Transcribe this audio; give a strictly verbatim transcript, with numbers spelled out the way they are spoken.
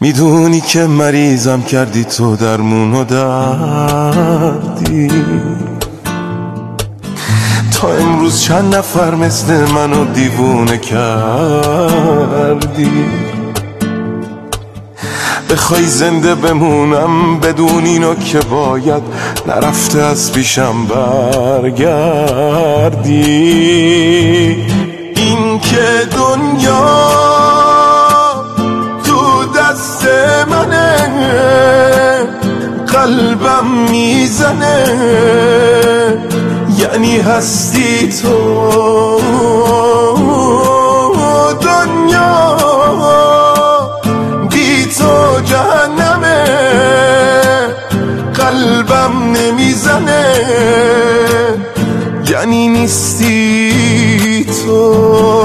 میدونی که مریضم کردی تو درمون و دردی. تا امروز چند نفر مثل منو دیوونه کردی. بخوای زنده بمونم بدون اینو که باید نرفته از پیشم برگردی. این که دنیا تو دست منه، قلبم میزنه، یعنی هستی تو. دنیا بی تو جهنمه، قلبم نمیزنه، یعنی نیستی تو.